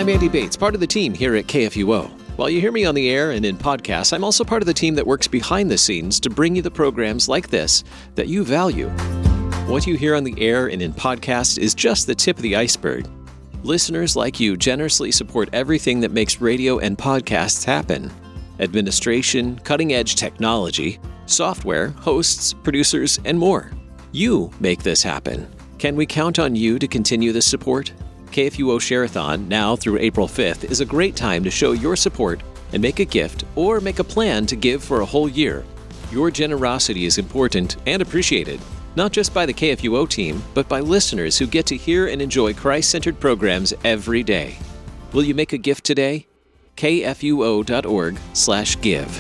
I'm Andy Bates, part of the team here at KFUO. While you hear me on the air and in podcasts, I'm also part of the team that works behind the scenes to bring you the programs like this that you value. What you hear on the air and in podcasts is just the tip of the iceberg. Listeners like you generously support everything that makes radio and podcasts happen. Administration, cutting-edge technology, software, hosts, producers, and more. You make this happen. Can we count on you to continue this support? KFUO Share-a-thon, now through April 5th, is a great time to show your support and make a gift or make a plan to give for a whole year. Your generosity is important and appreciated, not just by the KFUO team, but by listeners who get to hear and enjoy Christ-centered programs every day. Will you make a gift today? KFUO.org/give.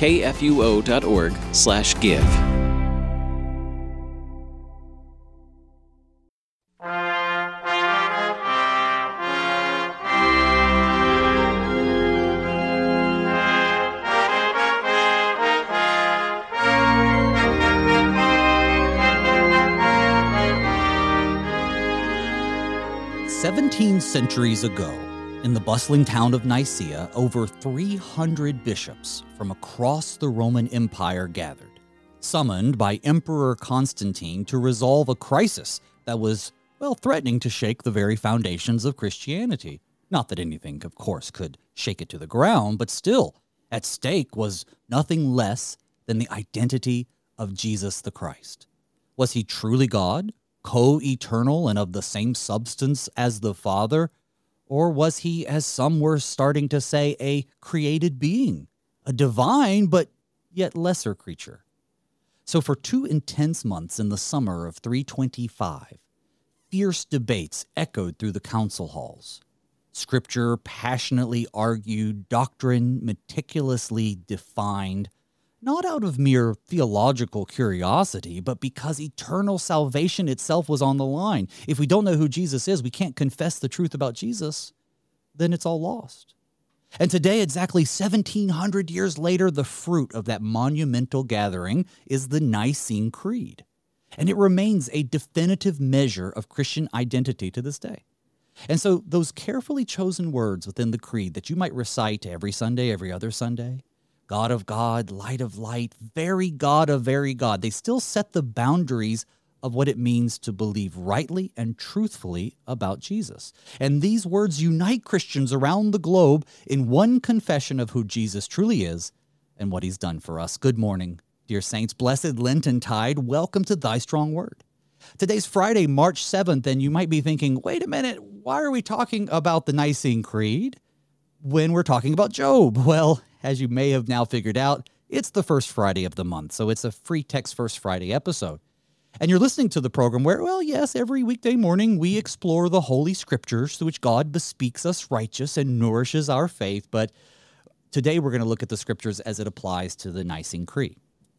KFUO.org/give. Centuries ago, in the bustling town of Nicaea, over 300 bishops from across the Roman Empire gathered, summoned by Emperor Constantine to resolve a crisis that was, threatening to shake the very foundations of Christianity. Not that anything, of course, could shake it to the ground, but still, at stake was nothing less than the identity of Jesus the Christ. Was he truly God? Co-eternal and of the same substance as the Father? Or was he, as some were starting to say, a created being, a divine but yet lesser creature? So for 2 intense months in the summer of 325, fierce debates echoed through the council halls. Scripture passionately argued, doctrine meticulously defined, not out of mere theological curiosity, but because eternal salvation itself was on the line. If we don't know who Jesus is, we can't confess the truth about Jesus, then it's all lost. And today, exactly 1,700 years later, the fruit of that monumental gathering is the Nicene Creed. And it remains a definitive measure of Christian identity to this day. And so those carefully chosen words within the creed that you might recite every Sunday, every other Sunday, God of God, light of light, very God of very God. They still set the boundaries of what it means to believe rightly and truthfully about Jesus. And these words unite Christians around the globe in one confession of who Jesus truly is and what he's done for us. Good morning, dear saints. Blessed Lenten tide. Welcome to Thy Strong Word. Today's Friday, March 7th, and you might be thinking, wait a minute, why are we talking about the Nicene Creed when we're talking about Job? Well, as you may have now figured out, it's the first Friday of the month, so it's a free Text First Friday episode. And you're listening to the program where, yes, every weekday morning we explore the Holy Scriptures through which God bespeaks us righteous and nourishes our faith, but today we're going to look at the Scriptures as it applies to the Nicene Creed.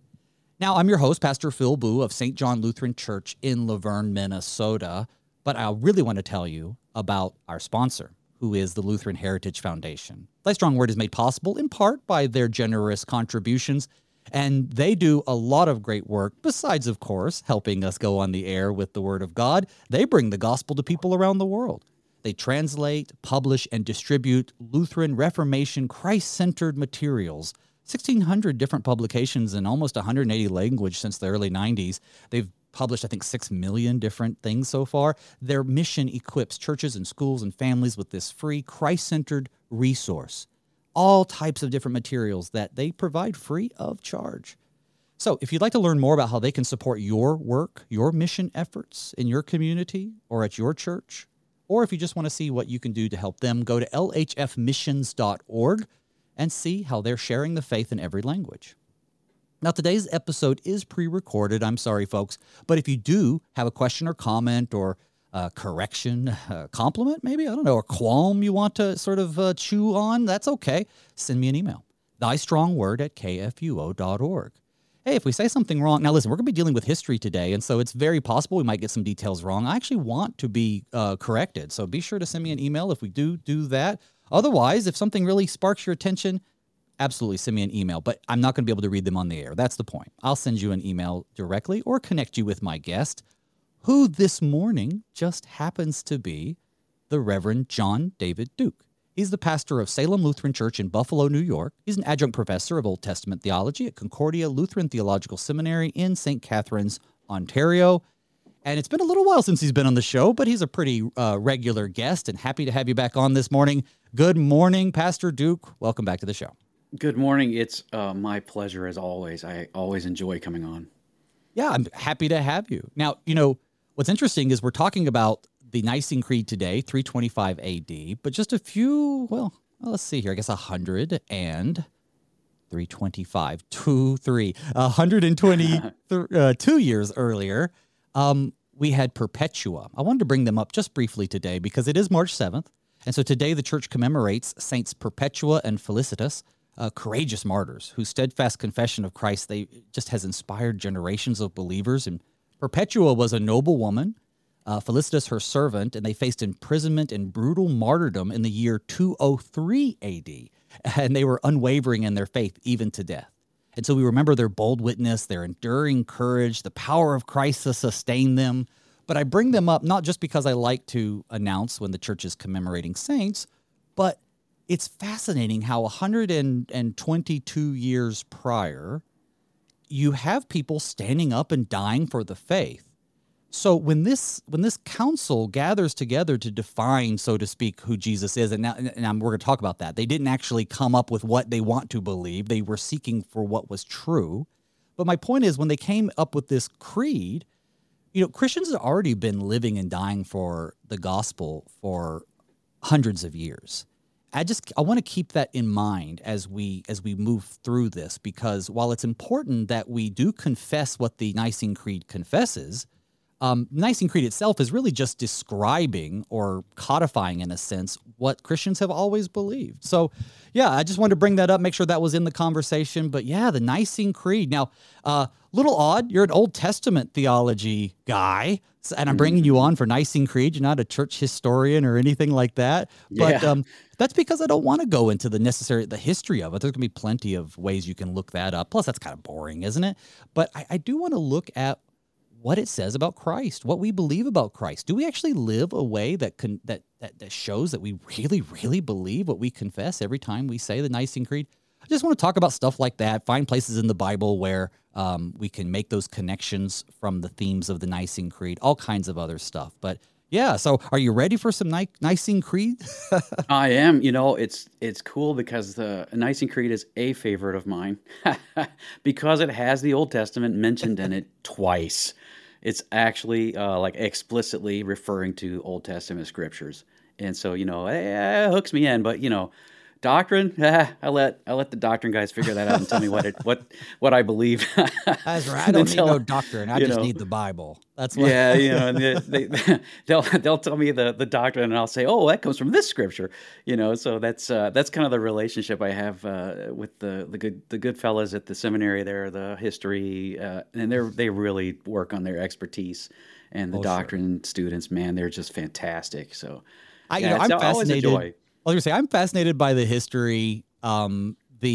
Now, I'm your host, Pastor Phil Boo of St. John Lutheran Church in Laverne, Minnesota, but I really want to tell you about our sponsor, who is the Lutheran Heritage Foundation. Thy Strong Word is made possible in part by their generous contributions, and they do a lot of great work, besides, of course, helping us go on the air with the Word of God. They bring the gospel to people around the world. They translate, publish, and distribute Lutheran Reformation Christ-centered materials, 1,600 different publications in almost 180 languages since the early 90s. They've published, I think, 6 million different things so far. Their mission equips churches and schools and families with this free Christ-centered resource. All types of different materials that they provide free of charge. So if you'd like to learn more about how they can support your work, your mission efforts in your community or at your church, or if you just want to see what you can do to help them, go to lhfmissions.org and see how they're sharing the faith in every language. Now, today's episode is pre-recorded. I'm sorry, folks. But if you do have a question or comment or correction, compliment maybe, I don't know, or qualm you want to sort of chew on, that's okay. Send me an email, thystrongword@kfuo.org. Hey, if we say something wrong, now listen, we're going to be dealing with history today, and so it's very possible we might get some details wrong. I actually want to be corrected, so be sure to send me an email if we do that. Otherwise, if something really sparks your attention, absolutely send me an email, but I'm not going to be able to read them on the air. That's the point. I'll send you an email directly or connect you with my guest, who this morning just happens to be the Reverend John David Duke. He's the pastor of Salem Lutheran Church in Buffalo, New York. He's an adjunct professor of Old Testament theology at Concordia Lutheran Theological Seminary in St. Catharines, Ontario. And it's been a little while since he's been on the show, but he's a pretty regular guest, and happy to have you back on this morning. Good morning, Pastor Duke. Welcome back to the show. Good morning. It's my pleasure as always. I always enjoy coming on. Yeah, I'm happy to have you. Now, you know, what's interesting is we're talking about the Nicene Creed today, 325 AD, but just a few, well, let's see here, I guess 122 years earlier, we had Perpetua. I wanted to bring them up just briefly today because it is March 7th. And so today the church commemorates Saints Perpetua and Felicitas, courageous martyrs whose steadfast confession of Christ just has inspired generations of believers. And Perpetua was a noble woman, Felicitas her servant, and they faced imprisonment and brutal martyrdom in the year 203 AD. And they were unwavering in their faith even to death. And so we remember their bold witness, their enduring courage, the power of Christ to sustain them. But I bring them up not just because I like to announce when the church is commemorating saints, but it's fascinating how 122 years prior, you have people standing up and dying for the faith. So when this council gathers together to define, so to speak, who Jesus is, and we're going to talk about that. They didn't actually come up with what they want to believe. They were seeking for what was true. But my point is, when they came up with this creed, you know, Christians had already been living and dying for the gospel for hundreds of years. I want to keep that in mind as we move through this, because while it's important that we do confess what the Nicene Creed confesses, Nicene Creed itself is really just describing or codifying, in a sense, what Christians have always believed. So, yeah, I just wanted to bring that up, make sure that was in the conversation. But yeah, the Nicene Creed. Now, little odd, you're an Old Testament theology guy, and I'm bringing you on for Nicene Creed. You're not a church historian or anything like that. But that's because I don't want to go into the history of it. There's going to be plenty of ways you can look that up. Plus, that's kind of boring, isn't it? But I do want to look at what it says about Christ, what we believe about Christ. Do we actually live a way that shows that we really, really believe what we confess every time we say the Nicene Creed? I just want to talk about stuff like that, find places in the Bible where we can make those connections from the themes of the Nicene Creed, all kinds of other stuff. But yeah, so are you ready for some Nicene Creed? I am. You know, it's cool because the Nicene Creed is a favorite of mine because it has the Old Testament mentioned in it twice. It's actually like explicitly referring to Old Testament scriptures. And so, you know, it hooks me in. But, you know, doctrine, I let the doctrine guys figure that out and tell me what I believe. That's right. I don't need no doctrine. I just need the Bible. That's what. Yeah, you know, and they'll tell me the doctrine, and I'll say, oh, that comes from this scripture. You know, so that's kind of the relationship I have with the good fellas at the seminary there, the history, and they really work on their expertise. And the doctrine students, man, they're just fantastic. So I'm fascinated. I was going to say, I'm fascinated by the history. I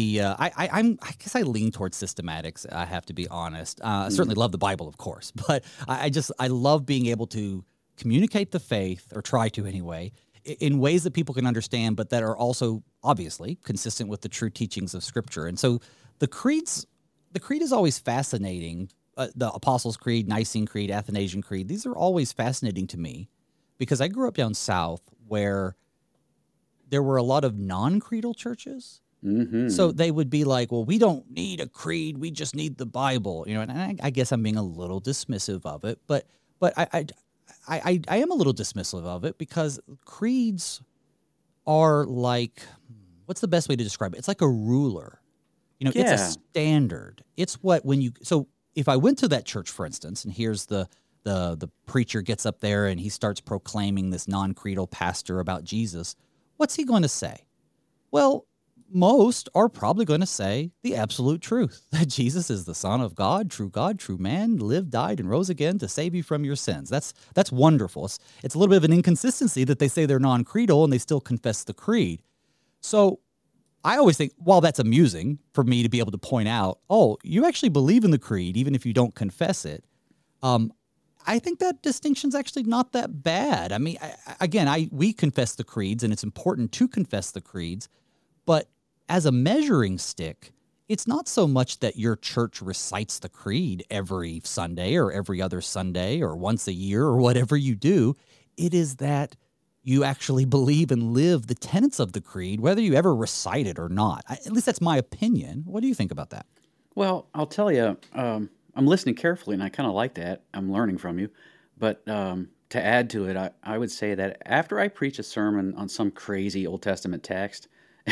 guess I lean towards systematics. I have to be honest. I certainly love the Bible, of course, but I love being able to communicate the faith, or try to anyway, in ways that people can understand, but that are also obviously consistent with the true teachings of Scripture. And so the creed is always fascinating. The Apostles' Creed, Nicene Creed, Athanasian Creed, these are always fascinating to me because I grew up down south where there were a lot of non-creedal churches. Mm-hmm. So they would be like, well, we don't need a creed. We just need the Bible. You know, and I guess I'm being a little dismissive of it, but I am a little dismissive of it because creeds are like, what's the best way to describe it? It's like a ruler. You know, It's a standard. It's what so if I went to that church, for instance, and here's the preacher gets up there and he starts proclaiming, this non-creedal pastor, about Jesus, what's he going to say? Well, most are probably going to say the absolute truth, that Jesus is the Son of God, true man, lived, died, and rose again to save you from your sins. That's wonderful. It's a little bit of an inconsistency that they say they're non-creedal and they still confess the creed. So I always think, while that's amusing for me to be able to point out, oh, you actually believe in the creed, even if you don't confess it, I think that distinction's actually not that bad. I mean, we confess the creeds, and it's important to confess the creeds, but as a measuring stick, it's not so much that your church recites the creed every Sunday or every other Sunday or once a year or whatever you do. It is that you actually believe and live the tenets of the creed, whether you ever recite it or not. At least that's my opinion. What do you think about that? Well, I'll tell you, I'm listening carefully, and I kind of like that. I'm learning from you. But to add to it, I would say that after I preach a sermon on some crazy Old Testament text,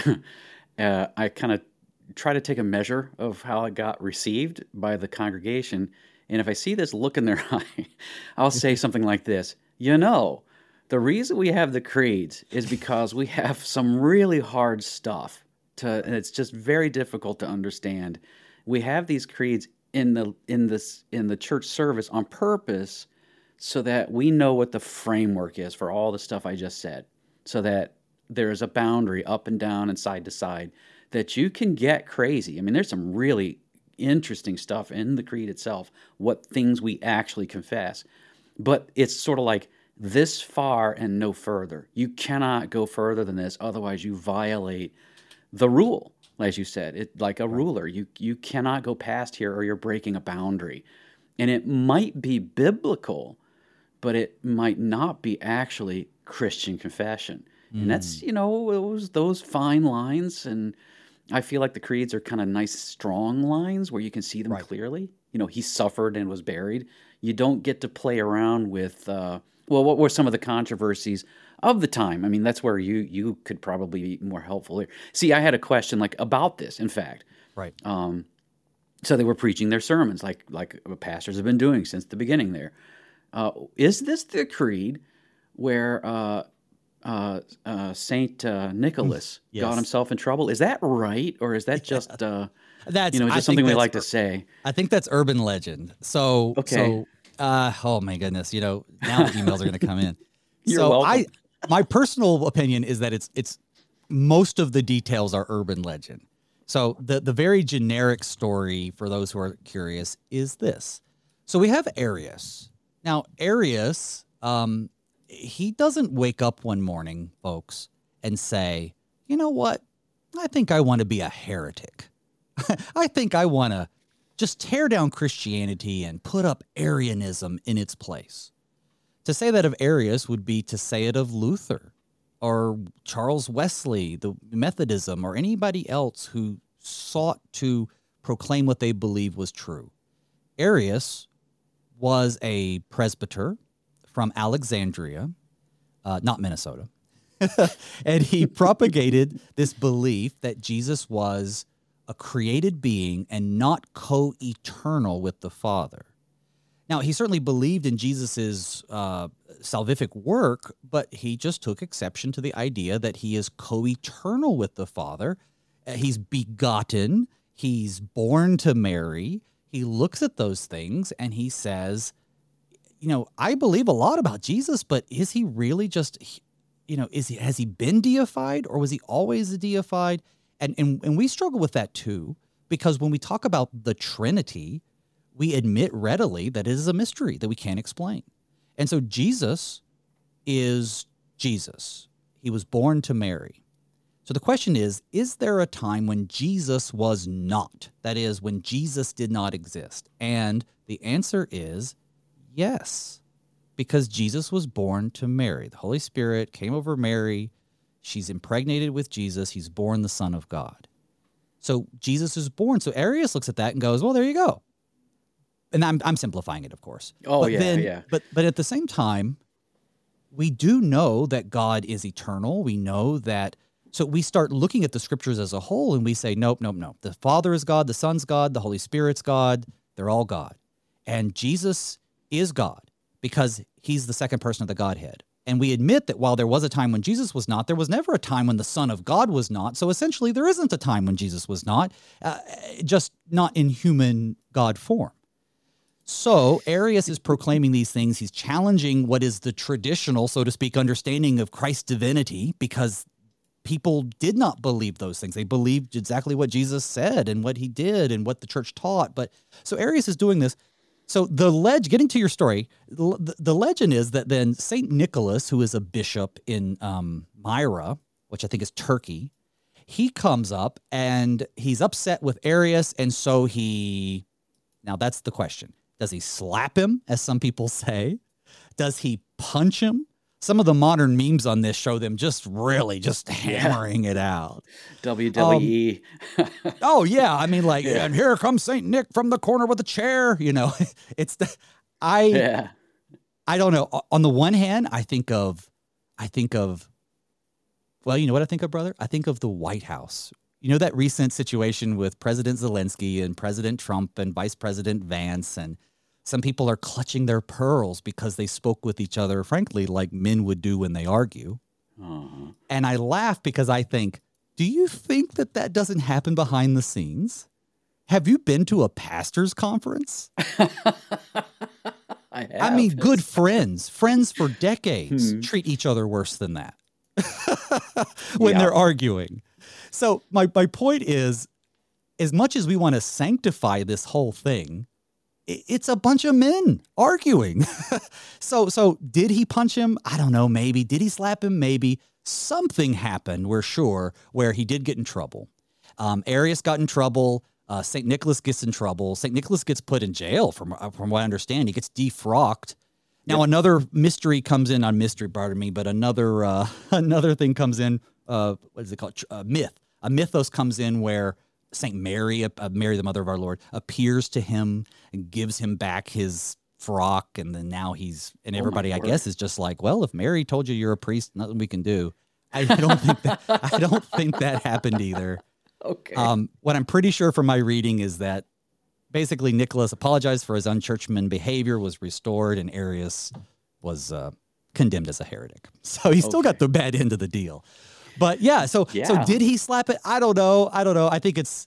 I kind of try to take a measure of how it got received by the congregation. And if I see this look in their eye, I'll say something like this. The reason we have the creeds is because we have some really hard stuff and it's just very difficult to understand. We have these creeds in the church service on purpose so that we know what the framework is for all the stuff I just said, so that there is a boundary up and down and side to side that you can get crazy. I mean, there's some really interesting stuff in the creed itself, what things we actually confess. But it's sort of like this far and no further. You cannot go further than this, otherwise you violate the rule, as you said. It like a ruler. You cannot go past here or you're breaking a boundary. And it might be biblical, but it might not be actually Christian confession. And that's, those fine lines. And I feel like the creeds are kind of nice, strong lines where you can see them clearly. He suffered and was buried. You don't get to play around with, what were some of the controversies of the time? I mean, that's where you could probably be more helpful here. See, I had a question about this, in fact. Right. So they were preaching their sermons like pastors have been doing since the beginning there. Is this the creed where Saint Nicholas got himself in trouble? Is that right, or is that just that's just something we like to say? I think that's urban legend. So okay. Oh my goodness, now the emails are going to come in. You're welcome. My personal opinion is that it's most of the details are urban legend. So the very generic story for those who are curious is this. So we have Arius. Now Arius, he doesn't wake up one morning, folks, and say, you know what? I think I want to be a heretic. I think I want to just tear down Christianity and put up Arianism in its place. To say that of Arius would be to say it of Luther or Charles Wesley, the Methodism, or anybody else who sought to proclaim what they believe was true. Arius was a presbyter from Alexandria, not Minnesota, and he propagated this belief that Jesus was a created being and not co-eternal with the Father. Now, he certainly believed in Jesus's salvific work, but he just took exception to the idea that he is co-eternal with the Father. He's begotten. He's born to Mary. He looks at those things and he says, I believe a lot about Jesus, but is he really just, has he been deified, or was he always deified? And we struggle with that too, because when we talk about the Trinity, we admit readily that it is a mystery that we can't explain. And so Jesus is Jesus. He was born to Mary. So the question is there a time when Jesus was not? That is, when Jesus did not exist? And the answer is yes, because Jesus was born to Mary. The Holy Spirit came over Mary. She's impregnated with Jesus. He's born the Son of God. So Jesus is born. So Arius looks at that and goes, well, there you go. And I'm simplifying it, of course. Oh, yeah. But at the same time, we do know that God is eternal. We know that. So we start looking at the scriptures as a whole and we say, nope. The Father is God, the Son's God, the Holy Spirit's God. They're all God. And Jesus is God because he's the second person of the Godhead. And we admit that while there was a time when Jesus was not, there was never a time when the Son of God was not. So essentially, there isn't a time when Jesus was not, just not in human God form. So Arius is proclaiming these things. He's challenging what is the traditional, so to speak, understanding of Christ's divinity, because people did not believe those things. They believed exactly what Jesus said and what he did and what the church taught. But so Arius is doing this. So getting to your story, the legend is that then Saint Nicholas, who is a bishop in Myra, which I think is Turkey, he comes up and he's upset with Arius, and so now that's the question. Does he slap him, as some people say? Does he punch him? Some of the modern memes on this show them just really just hammering it out. WWE. Oh yeah, I mean, like, and here comes Saint Nick from the corner with a chair. You know, I don't know. On the one hand, I think of, well, you know what I think of, brother? I think of the White House. You know, that recent situation with President Zelensky and President Trump and Vice President Vance, and some people are clutching their pearls because they spoke with each other, frankly, like men would do when they argue. Uh-huh. And I laugh because I think, do you think that doesn't happen behind the scenes? Have you been to a pastor's conference? I mean, good friends for decades treat each other worse than that when they're arguing. So my point is, as much as we want to sanctify this whole thing, it's a bunch of men arguing. So did he punch him? I don't know. Maybe. Did he slap him? Maybe. Something happened, we're sure, where he did get in trouble. Arius got in trouble. St. Nicholas gets in trouble. St. Nicholas gets put in jail, from what I understand. He gets defrocked. Now, another mystery comes in, on mystery, pardon me, but another thing comes in, what is it called? Myth. A mythos comes in where St. Mary, Mary, the mother of our Lord, appears to him and gives him back his frock, and then now everybody, I guess, is just like, well, if Mary told you you're a priest, nothing we can do. I don't think that happened either. Okay. What I'm pretty sure from my reading is that basically Nicholas apologized for his unchurchman behavior, was restored, and Arius was condemned as a heretic. So he still got the bad end of the deal. But so did he slap it? I don't know. I think it's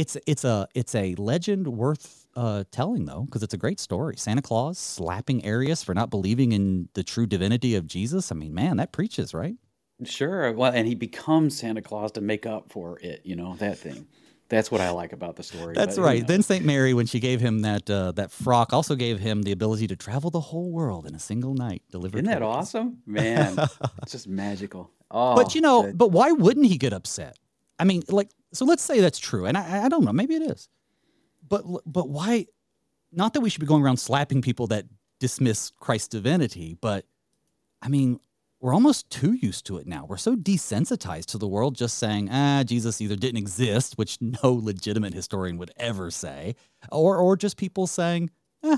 a legend worth telling, though, because it's a great story. Santa Claus slapping Arius for not believing in the true divinity of Jesus. I mean, man, that preaches, right? Sure. Well, and he becomes Santa Claus to make up for it. You know, that thing. That's what I like about the story. That's right. Then St. Mary, when she gave him that frock, also gave him the ability to travel the whole world in a single night. Isn't that awesome? Man, it's just magical. Oh, but but why wouldn't he get upset? I mean, so let's say that's true, and I don't know, maybe it is. But why? Not that we should be going around slapping people that dismiss Christ's divinity, but I mean, we're almost too used to it now. We're so desensitized to the world just saying, Jesus either didn't exist, which no legitimate historian would ever say, or just people saying, I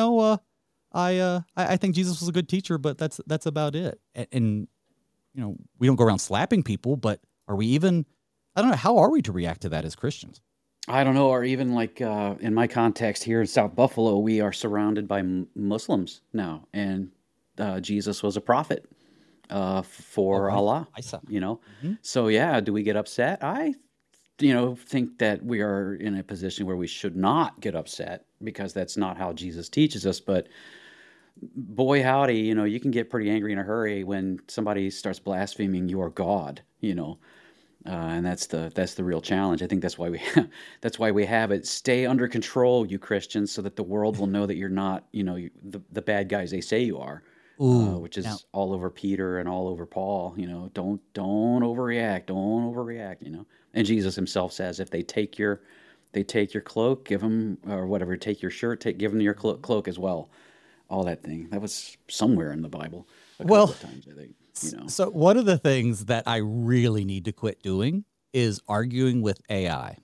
think Jesus was a good teacher, but that's about it. And we don't go around slapping people, but are we even, I don't know, how are we to react to that as Christians? I don't know, or even like in my context here in South Buffalo, we are surrounded by Muslims now, and Jesus was a prophet for Allah. Mm-hmm. So do we get upset? I think that we are in a position where we should not get upset, because that's not how Jesus teaches us. But boy, howdy, you can get pretty angry in a hurry when somebody starts blaspheming your God, and that's the real challenge. I think that's why we have it. Stay under control, you Christians, so that the world will know that you're not, the bad guys they say you are. Which is all over Peter and all over Paul. Don't overreact. And Jesus himself says, if they take your cloak, give them, or whatever, take your shirt, give them your cloak as well. All that thing. That was somewhere in the Bible a couple of times, I think. So one of the things that I really need to quit doing is arguing with AI.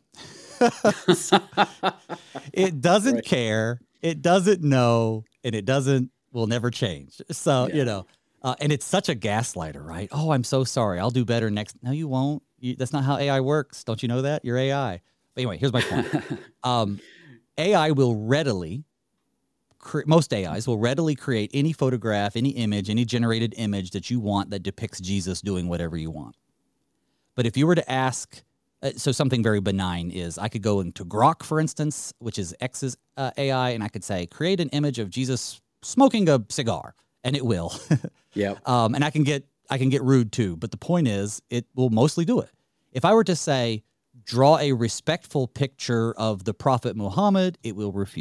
It doesn't care, it doesn't know, and it will never change. So, and it's such a gaslighter, right? Oh, I'm so sorry. I'll do better next. No, you won't. That's not how AI works. Don't you know that? You're AI. But anyway, here's my point. AI will readily, most AIs will readily create any photograph, any image, any generated image that you want that depicts Jesus doing whatever you want. But if you were to ask, so something very benign is, I could go into Grok, for instance, which is X's AI, and I could say, create an image of Jesus smoking a cigar, and it will. Yeah. And I can get rude too, but the point is, it will mostly do it. If I were to say, draw a respectful picture of the Prophet Muhammad, it will refuse.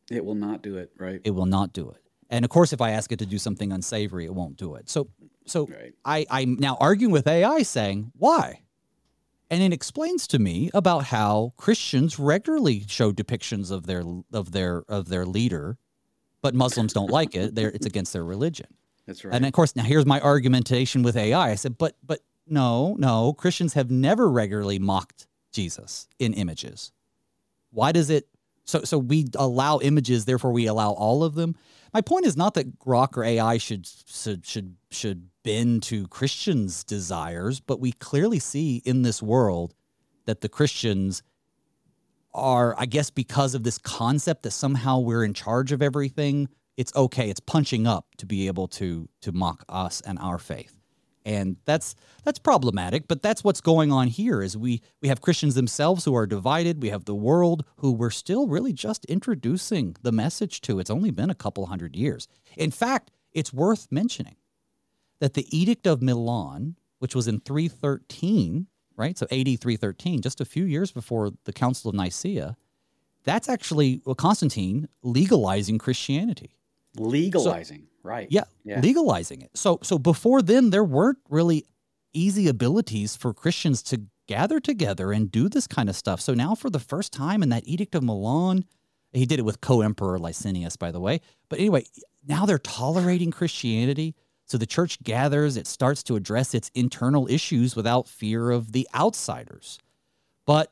It will not do it, right? It will not do it. And of course, if I ask it to do something unsavory, it won't do it. So Right. I'm now arguing with AI saying, why? And it explains to me about how Christians regularly show depictions of their leader, but Muslims don't like it. It's against their religion. That's right. And of course, now here's my argumentation with AI. I said, but no, Christians have never regularly mocked Jesus in images. Why does it? So we allow images, therefore we allow all of them. My point is not that Grok or AI should bend to Christians' desires, but we clearly see in this world that the Christians are, I guess, because of this concept that somehow we're in charge of everything. It's okay. It's punching up to be able to mock us and our faith. And that's problematic, but that's what's going on here is we have Christians themselves who are divided. We have the world who we're still really just introducing the message to. It's only been a couple hundred years. In fact, it's worth mentioning that the Edict of Milan, which was in 313, right? So AD 313, just a few years before the Council of Nicaea, that's actually Constantine legalizing Christianity. Legalizing, right. Yeah, legalizing it. So before then, there weren't really easy abilities for Christians to gather together and do this kind of stuff. So now for the first time in that Edict of Milan, he did it with co-emperor Licinius, by the way. But anyway, now they're tolerating Christianity. So the church gathers, it starts to address its internal issues without fear of the outsiders. But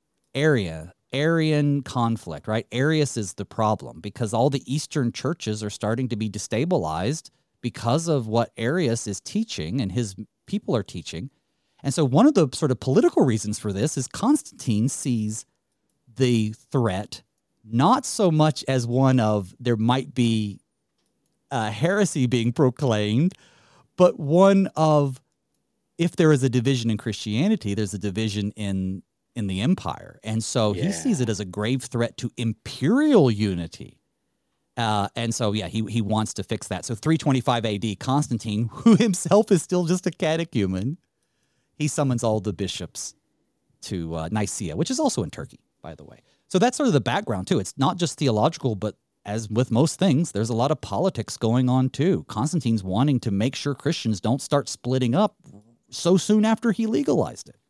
Arian conflict, right? Arius is the problem because all the Eastern churches are starting to be destabilized because of what Arius is teaching and his people are teaching. And so one of the sort of political reasons for this is Constantine sees the threat not so much as one of there might be heresy being proclaimed, but one of if there is a division in Christianity, there's a division in the empire. And so he sees it as a grave threat to imperial unity. And so, he wants to fix that. So 325 AD, Constantine, who himself is still just a catechumen, he summons all the bishops to Nicaea, which is also in Turkey, by the way. So that's sort of the background, too. It's not just theological, but as with most things, there's a lot of politics going on, too. Constantine's wanting to make sure Christians don't start splitting up so soon after he legalized it.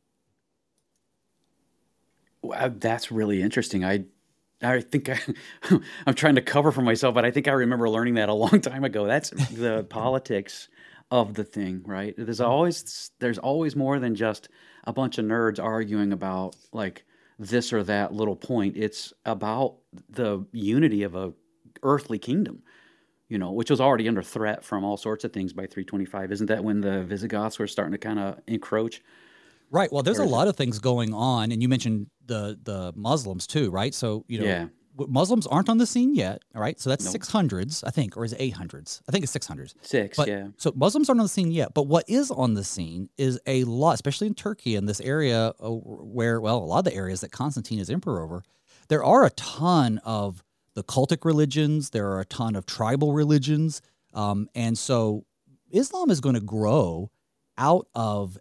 Wow, that's really interesting. I think I'm trying to cover for myself, but I think I remember learning that a long time ago. That's the politics of the thing, right? There's always more than just a bunch of nerds arguing about like this or that little point. It's about the unity of a earthly kingdom, which was already under threat from all sorts of things by 325. Isn't that when the Visigoths were starting to kind of encroach? Right. Well, there's a lot of things going on, and you mentioned the Muslims too, right? So Muslims aren't on the scene yet. All right, so that's 600s, I think, or is it 800s? I think it's 600s. So Muslims aren't on the scene yet, but what is on the scene is a lot, especially in Turkey and this area where, a lot of the areas that Constantine is emperor over, there are a ton of the cultic religions. There are a ton of tribal religions, and so Islam is going to grow out of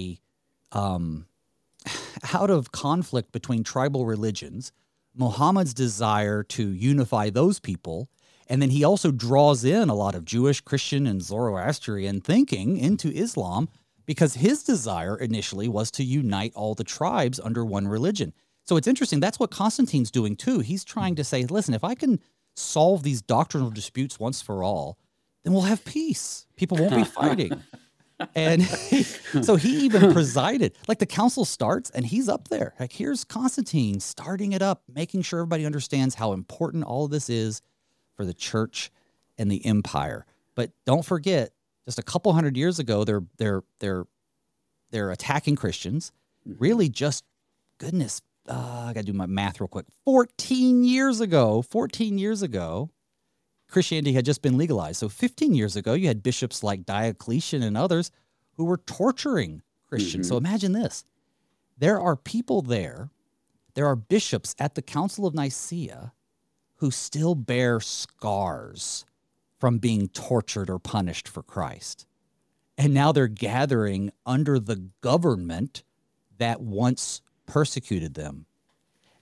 out of conflict between tribal religions, Muhammad's desire to unify those people, and then he also draws in a lot of Jewish, Christian, and Zoroastrian thinking into Islam because his desire initially was to unite all the tribes under one religion. So it's interesting. That's what Constantine's doing too. He's trying to say, listen, if I can solve these doctrinal disputes once for all, then we'll have peace. People won't be fighting. And so he even presided, like the council starts and he's up there. Like here's Constantine starting it up, making sure everybody understands how important all of this is for the church and the empire. But don't forget, just a couple hundred years ago, they're attacking Christians. Really just, goodness, I got to do my math real quick. 14 years ago, Christianity had just been legalized. So 15 years ago, you had bishops like Diocletian and others who were torturing Christians. So imagine this. There are people there are bishops at the Council of Nicaea who still bear scars from being tortured or punished for Christ. And now they're gathering under the government that once persecuted them.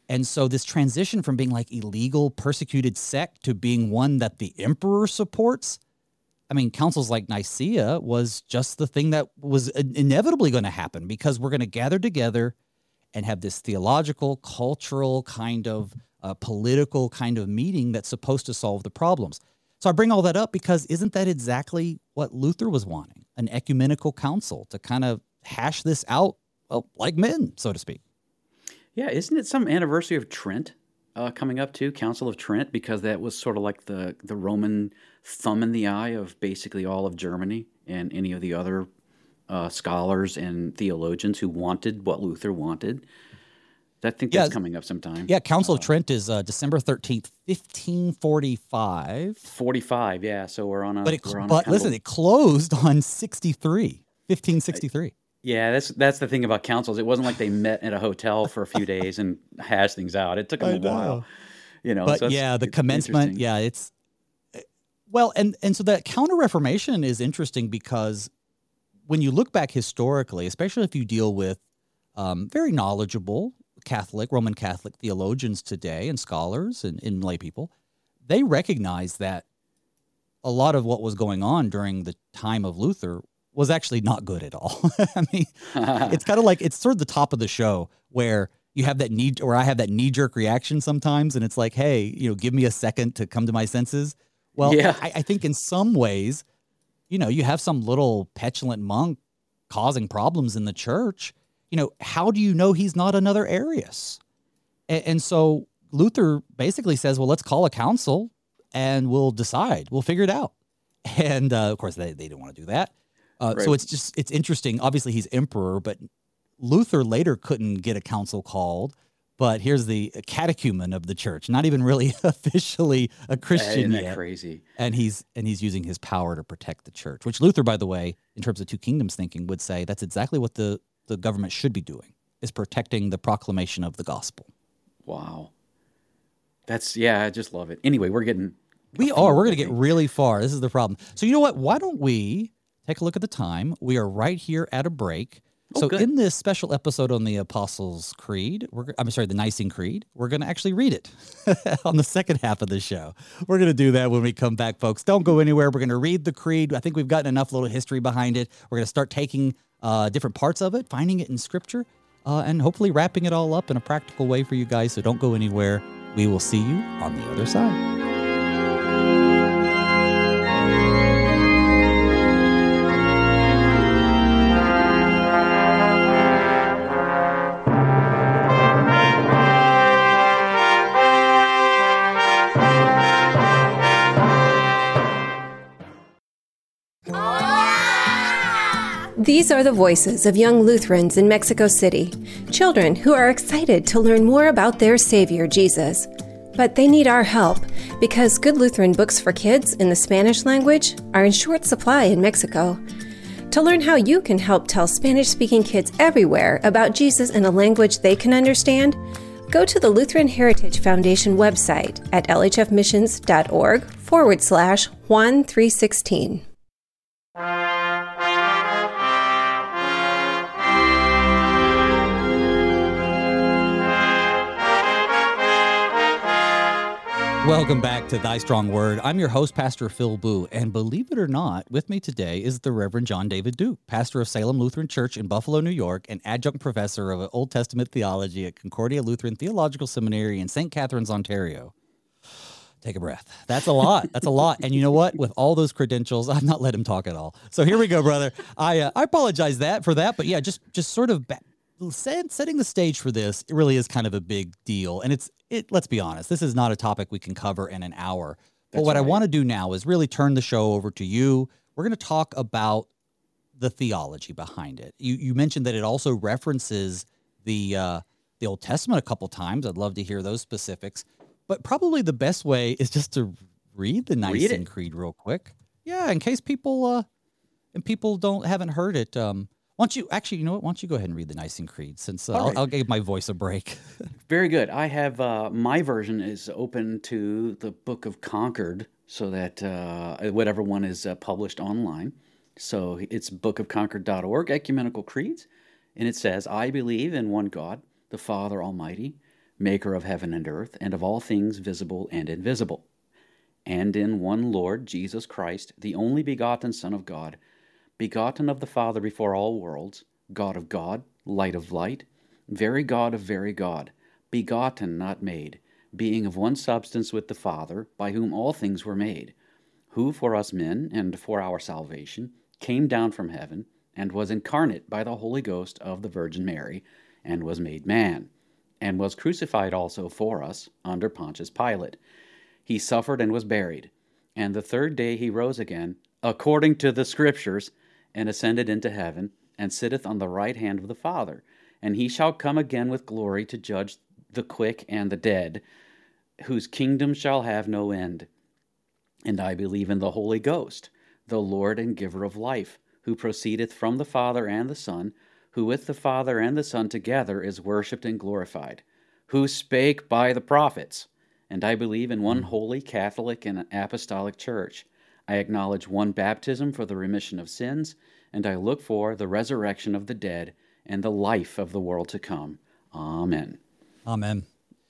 And so this transition from being like illegal, persecuted sect to being one that the emperor supports, I mean, councils like Nicaea was just the thing that was inevitably going to happen, because we're going to gather together and have this theological, cultural kind of political kind of meeting that's supposed to solve the problems. So I bring all that up because isn't that exactly what Luther was wanting? An ecumenical council to kind of hash this out, well, like men, so to speak. Yeah, isn't it some anniversary of Trent coming up too? Council of Trent, because that was sort of like the Roman thumb in the eye of basically all of Germany and any of the other scholars and theologians who wanted what Luther wanted. I think that's coming up sometime. Yeah, Council of Trent is December 13th, 1545. 45, yeah. So we're on a. But listen, it closed on 1563. Yeah, that's the thing about councils. It wasn't like they met at a hotel for a few days and hashed things out. It took them a while, But so the commencement, it's well, and so that Counter-Reformation is interesting because when you look back historically, especially if you deal with very knowledgeable Roman Catholic theologians today and scholars and lay people, they recognize that a lot of what was going on during the time of Luther was actually not good at all. I mean, it's kind of like, it's sort of the top of the show where you have that I have that knee-jerk reaction sometimes, and it's like, hey, give me a second to come to my senses. Well, yeah. I think in some ways, you have some little petulant monk causing problems in the church. How do you know he's not another Arius? And so Luther basically says, well, let's call a council and we'll decide. We'll figure it out. And of course, they didn't want to do that. Right. So it's interesting. Obviously, he's emperor, but Luther later couldn't get a council called. But here's the catechumen of the church, not even really officially a Christian yet. Isn't that crazy? And he's using his power to protect the church, which Luther, by the way, in terms of two kingdoms thinking, would say that's exactly what the government should be doing, is protecting the proclamation of the gospel. Wow. I just love it. Anyway, we're going to get really far. This is the problem. So you know what? Why don't we take a look at the time? We are right here at a break. So in this special episode on the Apostles' Creed, the Nicene Creed, we're going to actually read it on the second half of the show. We're going to do that when we come back, folks. Don't go anywhere. We're going to read the Creed. I think we've gotten enough little history behind it. We're going to start taking different parts of it, finding it in Scripture, and hopefully wrapping it all up in a practical way for you guys. So don't go anywhere. We will see you on the other side. These are the voices of young Lutherans in Mexico City, children who are excited to learn more about their Savior, Jesus. But they need our help because good Lutheran books for kids in the Spanish language are in short supply in Mexico. To learn how you can help tell Spanish-speaking kids everywhere about Jesus in a language they can understand, go to the Lutheran Heritage Foundation website at lhfmissions.org/Juan316. Welcome back to Thy Strong Word. I'm your host, Pastor Phil Boo, and believe it or not, with me today is the Reverend John David Duke, pastor of Salem Lutheran Church in Buffalo, New York, and adjunct professor of Old Testament theology at Concordia Lutheran Theological Seminary in St. Catharines, Ontario. Take a breath. That's a lot. That's a lot. And you know what? With all those credentials, I've not let him talk at all. So here we go, brother. I apologize for that, but yeah, just sort of setting the stage for this, it really is kind of a big deal. And let's be honest, this is not a topic we can cover in an hour. But what I want to do now is really turn the show over to you. We're going to talk about the theology behind it. You mentioned that it also references the Old Testament a couple times. I'd love to hear those specifics. But probably the best way is just to read the Nicene Creed real quick. Yeah, in case people haven't heard it. Why don't you go ahead and read the Nicene Creed, since I'll give my voice a break. Very good. I have my version is open to the Book of Concord, so that whatever one is published online. So it's bookofconcord.org, Ecumenical Creeds, and it says, I believe in one God, the Father Almighty, maker of heaven and earth, and of all things visible and invisible, and in one Lord Jesus Christ, the only begotten Son of God, begotten of the Father before all worlds, God of God, light of light, very God of very God, begotten, not made, being of one substance with the Father, by whom all things were made, who for us men, and for our salvation, came down from heaven, and was incarnate by the Holy Ghost of the Virgin Mary, and was made man, and was crucified also for us under Pontius Pilate. He suffered and was buried, and the third day he rose again, according to the Scriptures, and ascended into heaven, and sitteth on the right hand of the Father. And he shall come again with glory to judge the quick and the dead, whose kingdom shall have no end. And I believe in the Holy Ghost, the Lord and giver of life, who proceedeth from the Father and the Son, who with the Father and the Son together is worshipped and glorified, who spake by the prophets. And I believe in one holy, Catholic, and apostolic church. I acknowledge one baptism for the remission of sins, and I look for the resurrection of the dead and the life of the world to come. Amen. Amen.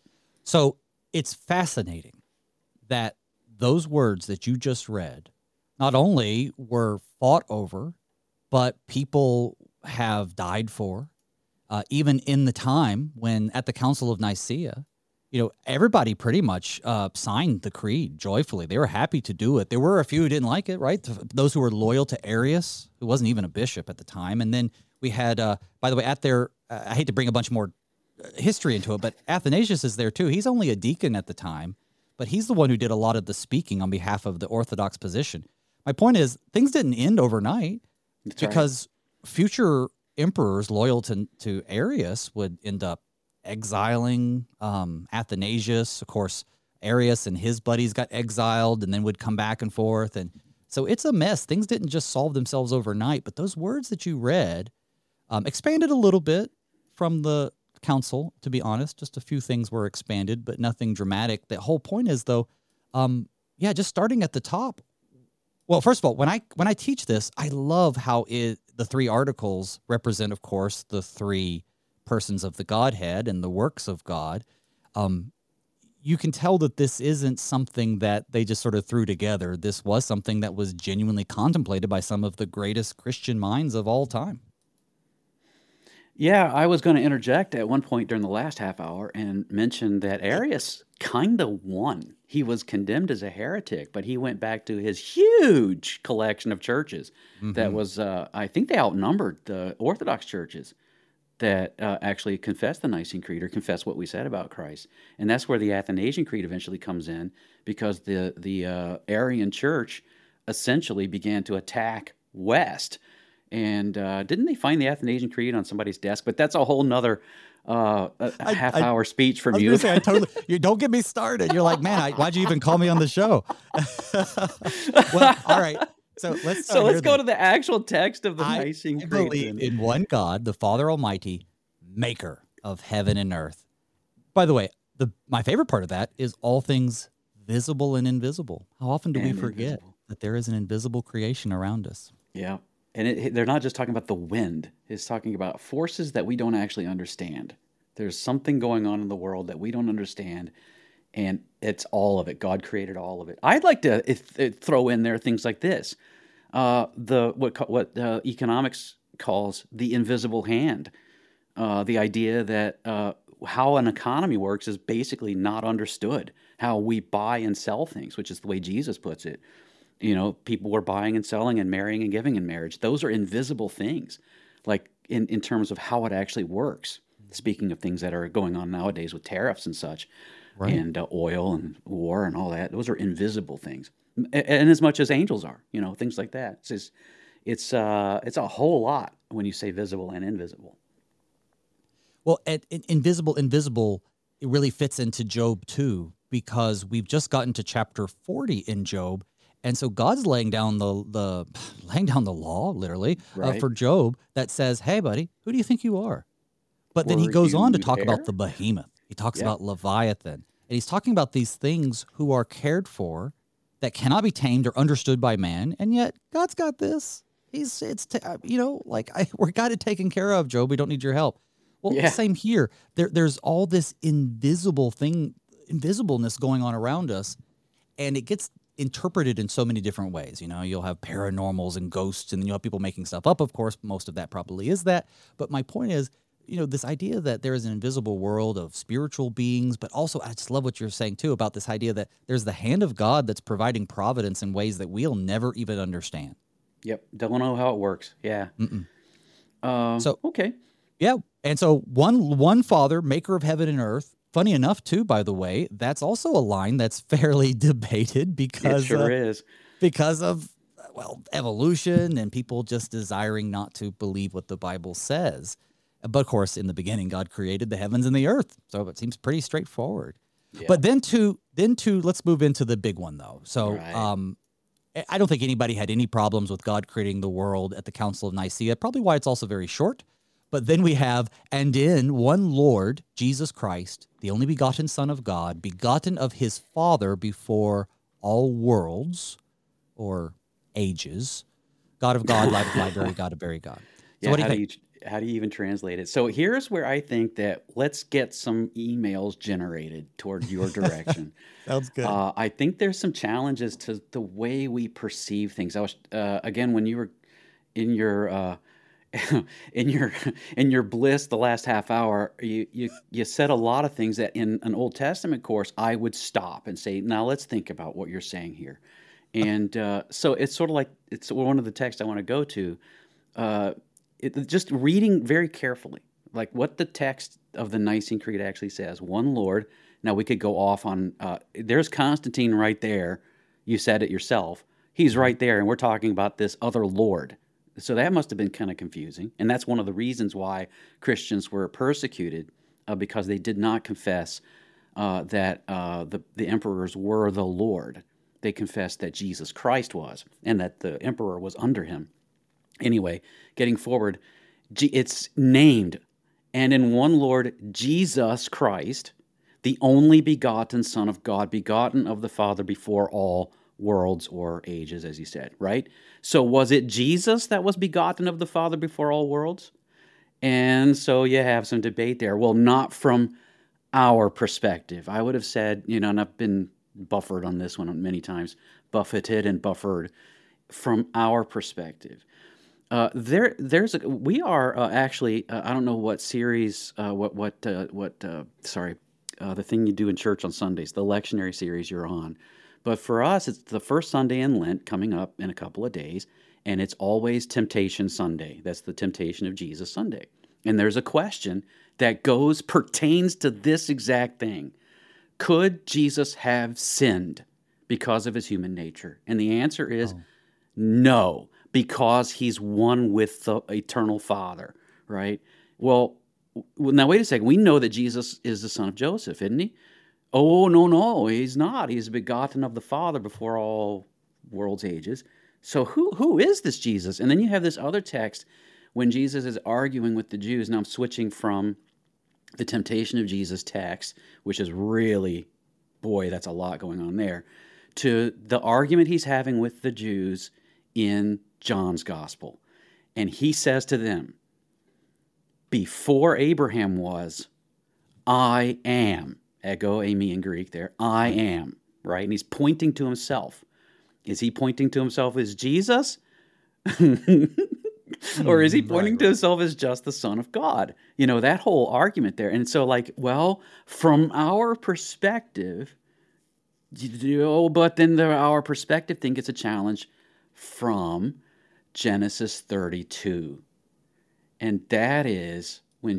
So it's fascinating that those words that you just read not only were fought over, but people have died for, even in the time when at the Council of Nicaea, everybody pretty much signed the creed joyfully. They were happy to do it. There were a few who didn't like it, right? Those who were loyal to Arius, who wasn't even a bishop at the time. And then we had, by the way, at their, I hate to bring a bunch more history into it, but Athanasius is there too. He's only a deacon at the time, but he's the one who did a lot of the speaking on behalf of the Orthodox position. My point is, things didn't end overnight. That's because future emperors loyal to Arius would end up exiling Athanasius. Of course, Arius and his buddies got exiled and then would come back and forth. And so it's a mess. Things didn't just solve themselves overnight, but those words that you read expanded a little bit from the council, to be honest. Just a few things were expanded, but nothing dramatic. The whole point is, though, just starting at the top. Well, first of all, when I teach this, I love how the three articles represent, of course, the three persons of the Godhead and the works of God. You can tell that this isn't something that they just sort of threw together. This was something that was genuinely contemplated by some of the greatest Christian minds of all time. Yeah, I was going to interject at one point during the last half hour and mention that Arius kind of won. He was condemned as a heretic, but he went back to his huge collection of churches. That was, I think they outnumbered the Orthodox churches that actually confessed the Nicene Creed or confessed what we said about Christ. And that's where the Athanasian Creed eventually comes in, because the Arian church essentially began to attack West. And didn't they find the Athanasian Creed on somebody's desk? But that's a whole nother half-hour speech from you. Say, you don't get me started. You're like, man, why'd you even call me on the show? Well, all right. So let's go to the actual text of the Nicene Creed. I believe in one God, the Father Almighty, maker of heaven and earth. By the way, my favorite part of that is all things visible and invisible. How often do we forget that there is an invisible creation around us? Yeah. And they're not just talking about the wind. It's talking about forces that we don't actually understand. There's something going on in the world that we don't understand, and it's all of it. God created all of it. I'd like to throw in there things like this. What economics calls the invisible hand. The idea that how an economy works is basically not understood. How we buy and sell things, which is the way Jesus puts it. People were buying and selling and marrying and giving in marriage. Those are invisible things, like in terms of how it actually works. Speaking of things that are going on nowadays with tariffs and such, right, and oil and war and all that, those are invisible things. And as much as angels are, things like that. It's a whole lot when you say visible and invisible. Well, invisible, it really fits into Job too, because we've just gotten to chapter 40 in Job. And so God's laying down the law, literally, right, for Job that says, hey, buddy, who do you think you are? But then he goes on to talk about the behemoth. He talks about Leviathan. And he's talking about these things who are cared for, that cannot be tamed or understood by man. And yet God's got this. We got it taken care of, Job. We don't need your help. Well, Yeah. same here. There's all this invisibleness going on around us, and it gets interpreted in so many different ways. You'll have paranormals and ghosts, and then you'll have people making stuff up. Of course, most of that probably is that. But my point is, this idea that there is an invisible world of spiritual beings, but also I just love what you're saying too about this idea that there's the hand of God that's providing providence in ways that we'll never even understand. Yep. Don't know how it works. Yeah. Okay. Yeah. And so one Father, maker of heaven and earth. Funny enough, too, by the way, that's also a line that's fairly debated because It sure is. because of evolution and people just desiring not to believe what the Bible says. But of course, in the beginning, God created the heavens and the earth, so it seems pretty straightforward. Yeah. But then let's move into the big one though. So Right. I don't think anybody had any problems with God creating the world at the Council of Nicaea. Probably why it's also very short. But then we have, and in one Lord, Jesus Christ, the only begotten Son of God, begotten of his Father before all worlds or ages, God of God, light of light, very God of very God. So Yeah, what do you think? how do you even translate it? So here's where I think that let's get some emails generated toward your direction. Sounds good. I think there's some challenges to the way we perceive things. I was again when you were in your in your bliss the last half hour, you said a lot of things that in an Old Testament course I would stop and say, now let's think about what you're saying here. And so it's sort of like it's one of the texts I want to go to. Just reading very carefully, like what the text of the Nicene Creed actually says. One Lord. Now we could go off on. There's Constantine right there. You said it yourself. He's right there, and we're talking about this other Lord. So that must have been kind of confusing, and that's one of the reasons why Christians were persecuted because they did not confess that the emperors were the Lord. They confessed that Jesus Christ was, and that the emperor was under him. Anyway, getting forward, it's named, and in one Lord, Jesus Christ, the only begotten Son of God, begotten of the Father before all worlds or ages, as he said, right? So was it Jesus that was begotten of the Father before all worlds? And so you have some debate there. Well, not from our perspective. I would have said, and I've been buffered on this one many times, buffeted and buffered. From our perspective, we are actually I don't know what series the thing you do in church on Sundays, the lectionary series you're on. But for us, it's the first Sunday in Lent coming up in a couple of days, and it's always Temptation Sunday. That's the Temptation of Jesus Sunday. And there's a question that pertains to this exact thing. Could Jesus have sinned because of his human nature? And the answer is no, because he's one with the eternal Father, right? Well, now wait a second. We know that Jesus is the son of Joseph, isn't he? Oh, no, he's not. He's begotten of the Father before all world's ages. So who is this Jesus? And then you have this other text when Jesus is arguing with the Jews. Now I'm switching from the temptation of Jesus text, which is really, boy, that's a lot going on there, to the argument he's having with the Jews in John's gospel. And he says to them, before Abraham was, I am. Ego, eimi in Greek there. I am, right? And he's pointing to himself. Is he pointing to himself as Jesus? Or is he pointing to himself as just the Son of God? That whole argument there. And so from our perspective, but then our perspective think it's a challenge from Genesis 32. And that is when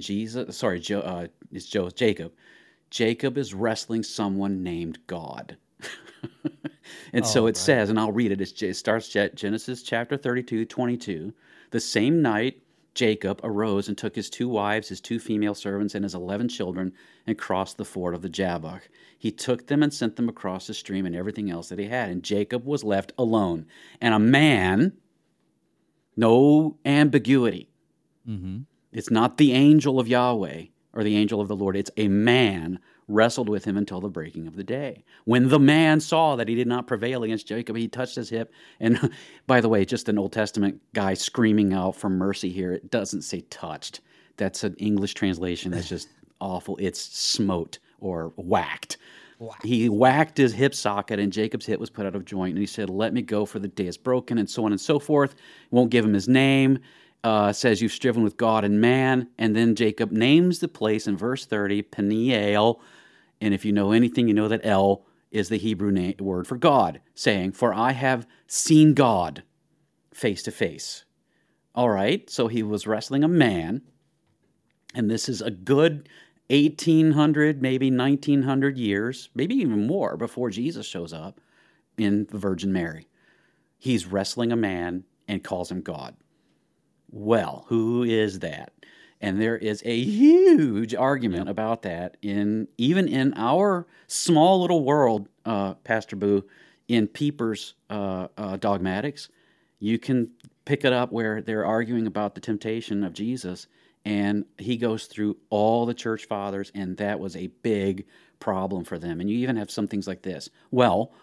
Jacob. Jacob is wrestling someone named God. And so it says, and I'll read it. It starts Genesis chapter 32, 22. The same night, Jacob arose and took his 2 wives, his 2 female servants, and his 11 children, and crossed the ford of the Jabbok. He took them and sent them across the stream and everything else that he had. And Jacob was left alone. And a man, no ambiguity. Mm-hmm. It's not the angel of Yahweh or the angel of the Lord. It's a man wrestled with him until the breaking of the day. When the man saw that he did not prevail against Jacob, he touched his hip. And by the way, just an Old Testament guy screaming out for mercy here. It doesn't say touched. that's an English translation that's just awful. It's smote or whacked. He whacked his hip socket, and Jacob's hip was put out of joint. And he said, "Let me go, for the day is broken," and so on and so forth. Won't give him his name. Says, "You've striven with God and man." And then Jacob names the place in verse 30, Peniel. And if you know anything, you know that El is the Hebrew word for God, saying, "For I have seen God face to face." All right, so he was wrestling a man, and this is a good 1,800, maybe 1,900 years, maybe even more before Jesus shows up in the Virgin Mary. He's wrestling a man and calls him God. Well, who is that? And there is a huge argument about that even in our small little world, Pastor Boo, in Pieper's Dogmatics. You can pick it up where they're arguing about the temptation of Jesus, and he goes through all the church fathers, and that was a big problem for them. And you even have some things like this. Well,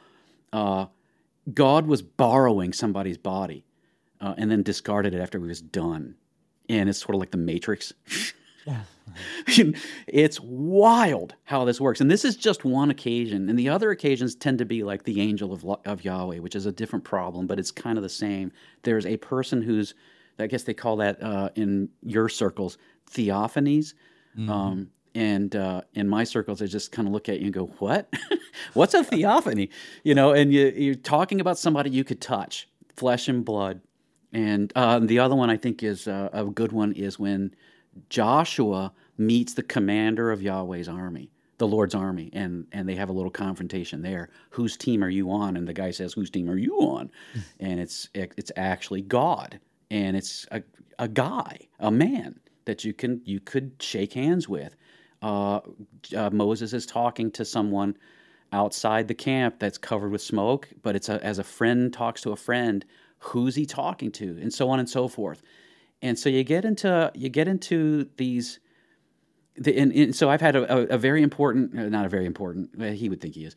God was borrowing somebody's body and then discarded it after he was done. And it's sort of like the Matrix. Yeah. It's wild how this works. And this is just one occasion. And the other occasions tend to be like the angel of Yahweh, which is a different problem, but it's kind of the same. There's a person who's, I guess they call that in your circles, theophanies. Mm-hmm. And in my circles, I just kind of look at you and go, what? What's a theophany? And you're talking about somebody you could touch, flesh and blood. And the other one I think is a good one is when Joshua meets the commander of Yahweh's army, the Lord's army, and they have a little confrontation there. Whose team are you on? And the guy says, "Whose team are you on?" And it's actually God, and it's a guy, a man that you could shake hands with. Moses is talking to someone outside the camp that's covered with smoke, but it's as a friend talks to a friend. Who's he talking to, and so on and so forth. And so you get into these, and so I've had a very important, not a very important, he would think he is,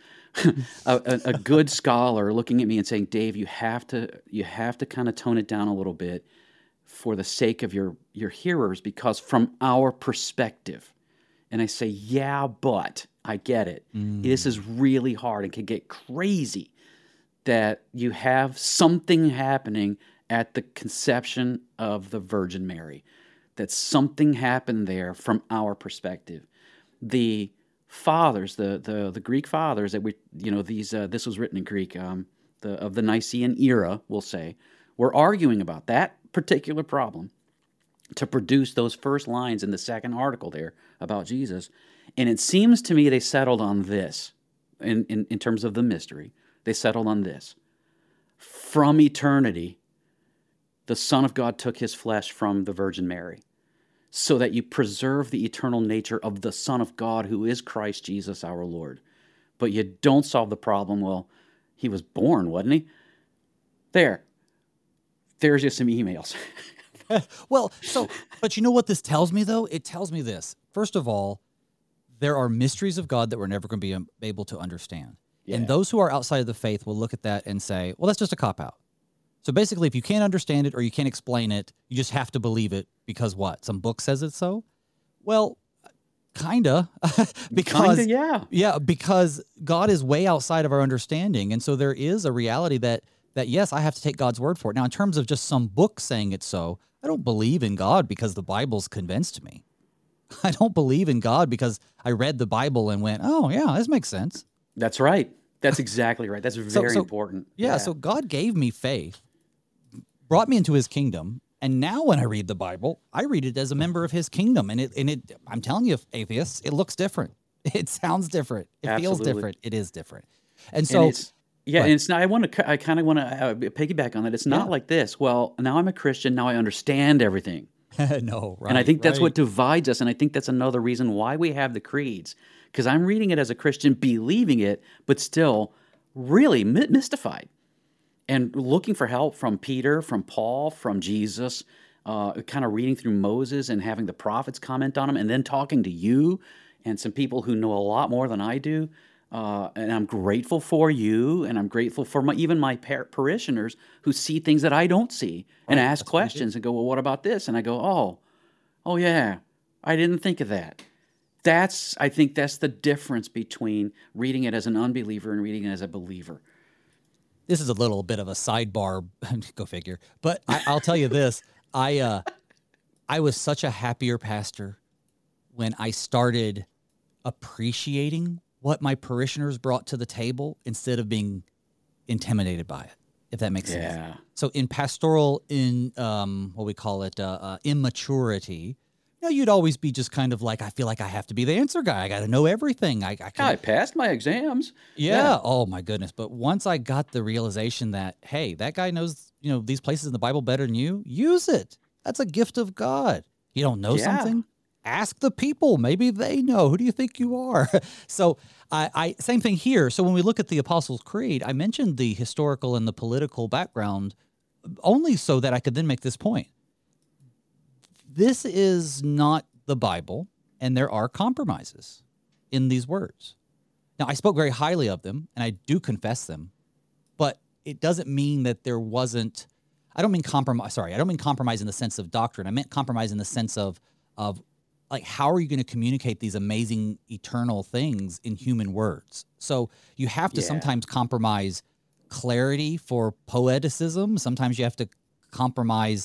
a good scholar looking at me and saying, "Dave, you have to kind of tone it down a little bit for the sake of your hearers, because from our perspective," and I say, "Yeah, but I get it. This is really hard and can get crazy." That you have something happening at the conception of the Virgin Mary, that something happened there from our perspective. The fathers, the Greek fathers that this was written in Greek, of the Nicene era, we'll say, were arguing about that particular problem to produce those first lines in the second article there about Jesus. And it seems to me they settled on this in terms of the mystery. They settled on this. From eternity, the Son of God took his flesh from the Virgin Mary, so that you preserve the eternal nature of the Son of God, who is Christ Jesus our Lord. But you don't solve the problem. Well, he was born, wasn't he? There's just some emails. Well, but you know what this tells me, though? It tells me this. First of all, there are mysteries of God that we're never going to be able to understand. Yeah. And those who are outside of the faith will look at that and say, well, that's just a cop-out. So basically, if you can't understand it or you can't explain it, you just have to believe it because what? Some book says it so? Well, kinda. Because, yeah. Yeah, because God is way outside of our understanding. And so there is a reality that yes, I have to take God's word for it. Now, in terms of just some book saying it so, I don't believe in God because the Bible's convinced me. I don't believe in God because I read the Bible and went, oh, yeah, this makes sense. That's right. That's exactly right. That's very important. Yeah, so God gave me faith, brought me into his kingdom, and now when I read the Bible, I read it as a member of his kingdom. And it I'm telling you, atheists, it looks different. It sounds different. It feels different. It is different. And so... And it's not. I kind of want to piggyback on that. It's not like this. Well, now I'm a Christian. Now I understand everything. No, right. And I think that's what divides us. And I think that's another reason why we have the creeds. Because I'm reading it as a Christian, believing it, but still really mystified. And looking for help from Peter, from Paul, from Jesus, kind of reading through Moses and having the prophets comment on him, and then talking to you and some people who know a lot more than I do. And I'm grateful for you, and I'm grateful for even my parishioners who see things that I don't see and ask questions and go, well, what about this? And I go, oh yeah, I didn't think of that. I think that's the difference between reading it as an unbeliever and reading it as a believer. This is a little bit of a sidebar, go figure. But I'll tell you this: I was such a happier pastor when I started appreciating what my parishioners brought to the table instead of being intimidated by it, if that makes sense. So in pastoral, what we call it, immaturity, you'd always be just kind of like, I feel like I have to be the answer guy. I got to know everything. I passed my exams. Yeah. Oh my goodness. But once I got the realization that, hey, that guy knows, these places in the Bible better than you, use it. That's a gift of God. You don't know something? Ask the people. Maybe they know. Who do you think you are? So I same thing here. So when we look at the Apostles' Creed, I mentioned the historical and the political background only so that I could then make this point. This is not the Bible, and there are compromises in these words. Now, I spoke very highly of them, and I do confess them, but it doesn't mean that there wasn't. I don't mean compromise. Sorry, I don't mean compromise in the sense of doctrine. I meant compromise in the sense of like, how are you going to communicate these amazing eternal things in human words? So you have to sometimes compromise clarity for poeticism. Sometimes you have to compromise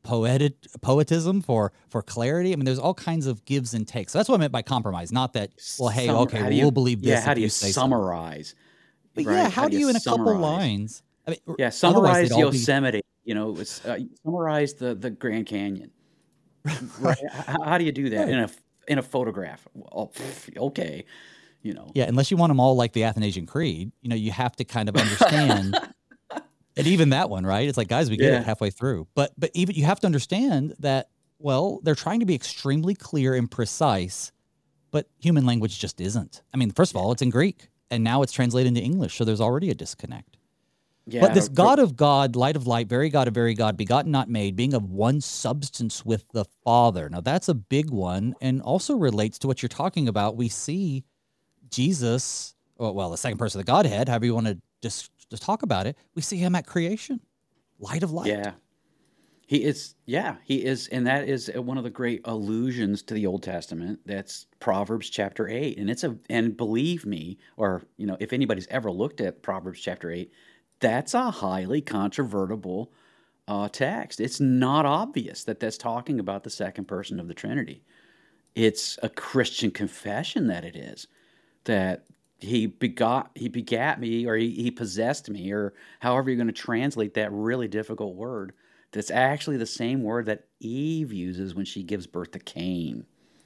poetism for clarity. I mean, there's all kinds of gives and takes. So that's what I meant by compromise. Not that, well, hey, we'll believe this. Yeah, how do you summarize? But right? How do you in a couple lines? I mean, summarize Yosemite. Summarize the Grand Canyon. Right? How do you do that in a photograph? Oh, okay, Yeah, unless you want them all like the Athanasian Creed, you have to kind of understand. And even that one, right? It's like, guys, we get it halfway through. But even you have to understand that, well, they're trying to be extremely clear and precise, but human language just isn't. I mean, first of all, it's in Greek, and now it's translated into English, so there's already a disconnect. Yeah, but this God of God, light of light, very God of very God, begotten, not made, being of one substance with the Father. Now, that's a big one, and also relates to what you're talking about. We see Jesus, the second person of the Godhead, however you want to just talk about it, we see him at creation, light of light. Yeah, he is. Yeah, he is, and that is one of the great allusions to the Old Testament. That's Proverbs chapter 8, and believe me, or if anybody's ever looked at Proverbs chapter 8. That's a highly controvertible text. It's not obvious that that's talking about the second person of the Trinity. It's a Christian confession that it is, that he begat me, or he possessed me, or however you're going to translate that really difficult word. That's actually the same word that Eve uses when she gives birth to Cain.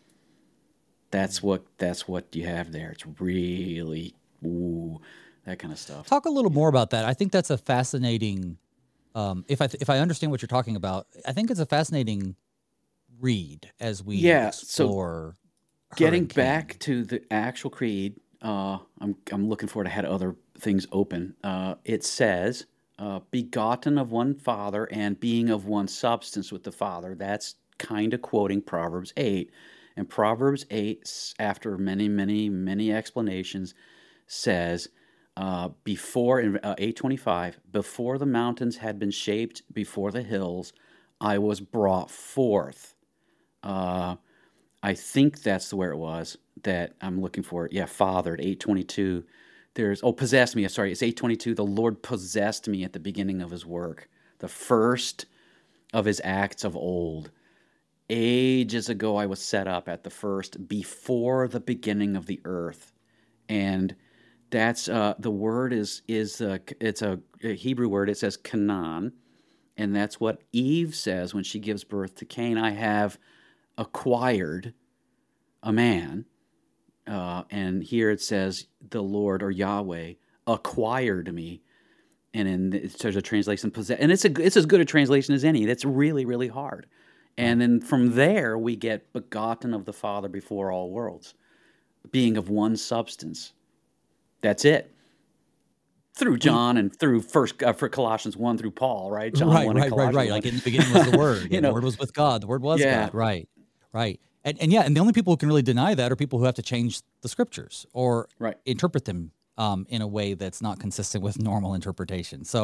That's what you have there. It's really that kind of stuff. Talk a little more about that. I think that's a fascinating. If I understand what you're talking about, I think it's a fascinating read as we explore. So getting back to the actual creed, I'm looking forward. I had other things open. It says, "Begotten of one Father and being of one substance with the Father." That's kind of quoting Proverbs 8, and Proverbs 8, after many, many, many explanations, says. Before in 8:25, before the mountains had been shaped, before the hills, I was brought forth. I think that's where it was that I'm looking for. Yeah, fathered. 8:22. Possessed me. Sorry, it's 8:22. The Lord possessed me at the beginning of His work, the first of His acts of old. Ages ago, I was set up at the first, before the beginning of the earth, and that's the word it's a Hebrew word. It says Canaan, and that's what Eve says when she gives birth to Cain. I have acquired a man, and here it says the Lord or Yahweh acquired me, and there's a translation and it's as good a translation as any. That's really, really hard, and then from there we get begotten of the Father before all worlds, being of one substance. That's it. Through John and through for Colossians 1 through Paul, right? John 1 and Colossians 1. Like in the beginning was the Word. The Word was with God. The Word was God. Right. And the only people who can really deny that are people who have to change the Scriptures or interpret them in a way that's not consistent with normal interpretation. So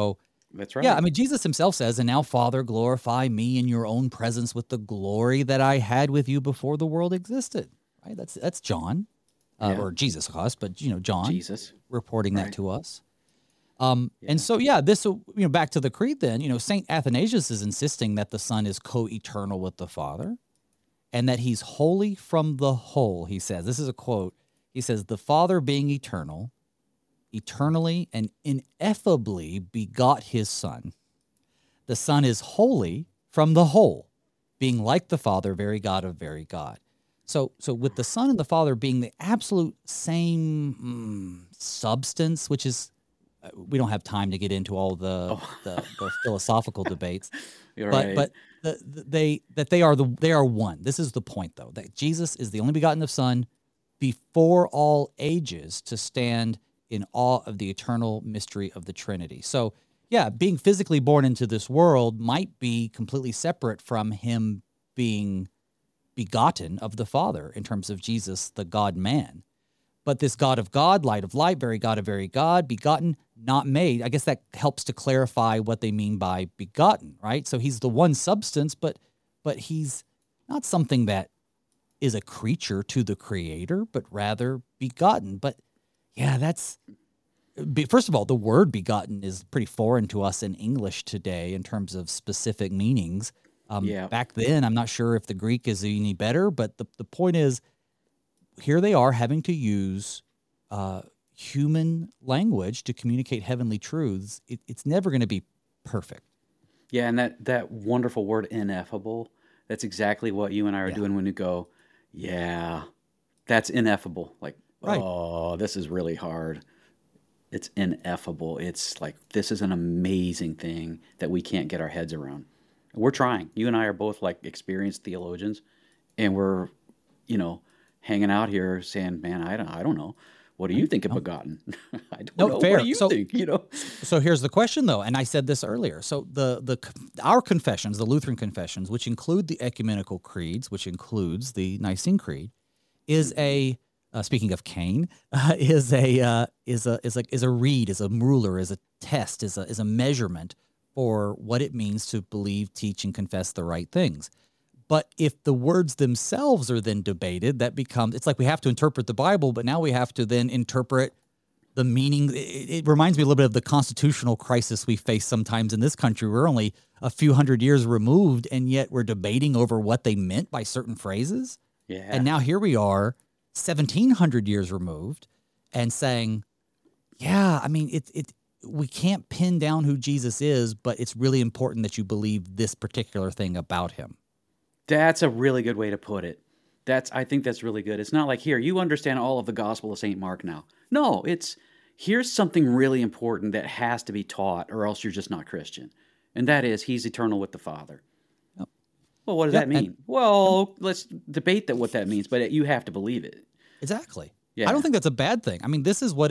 That's right. Yeah, I mean, Jesus himself says, and now, Father, glorify me in your own presence with the glory that I had with you before the world existed. Right? That's John, Yeah. or Jesus, of course, but, John Jesus. reporting that Right. to us. Yeah. And so, this, back to the creed then, St. Athanasius is insisting that the Son is co-eternal with the Father and that he's holy from the whole, he says. This is a quote. He says, the Father being eternal, eternally and ineffably begot his Son. The Son is holy from the whole, being like the Father, very God of very God. So with the Son and the Father being the absolute same substance, which is, we don't have time to get into all the philosophical debates, You're right. but they are one. This is the point, though, that Jesus is the only begotten of Son before all ages to stand in awe of the eternal mystery of the Trinity. So, being physically born into this world might be completely separate from him being begotten of the Father in terms of Jesus, the God-man. But this God of God, light of light, very God of very God, begotten, not made. I guess that helps to clarify what they mean by begotten, right? So he's the one substance, but he's not something that is a creature to the Creator, but rather begotten. But first of all, the word begotten is pretty foreign to us in English today in terms of specific meanings. Back then, I'm not sure if the Greek is any better, but the point is, here they are having to use human language to communicate heavenly truths. It's never going to be perfect. Yeah, and that wonderful word ineffable, that's exactly what you and I are doing when you go, yeah, that's ineffable. Like, Right. Oh, this is really hard. It's ineffable. It's like, this is an amazing thing that we can't get our heads around. We're trying. You and I are both like experienced theologians, and we're, hanging out here saying, man, I don't know. What do you think of begotten? I don't know. Fair. What do you think? So here's the question, though, and I said this earlier. So our confessions, the Lutheran confessions, which include the ecumenical creeds, which includes the Nicene Creed, is a speaking of Cain, is a reed, is a ruler, is a test, is a measurement for what it means to believe, teach, and confess the right things. But if the words themselves are then debated, that becomes, it's like we have to interpret the Bible, but now we have to then interpret the meaning. It reminds me a little bit of the constitutional crisis we face sometimes in this country. We're only a few hundred years removed, and yet we're debating over what they meant by certain phrases. Yeah. And now here we are, 1,700 years removed, and saying, we can't pin down who Jesus is, but it's really important that you believe this particular thing about him. That's a really good way to put it. I think that's really good. It's not like, here, you understand all of the Gospel of St. Mark now. No, it's, here's something really important that has to be taught, or else you're just not Christian. And that is, he's eternal with the Father. Yep. Well, what does that mean? Let's debate what that means, but you have to believe it. Exactly. Yeah. I don't think that's a bad thing. I mean, this is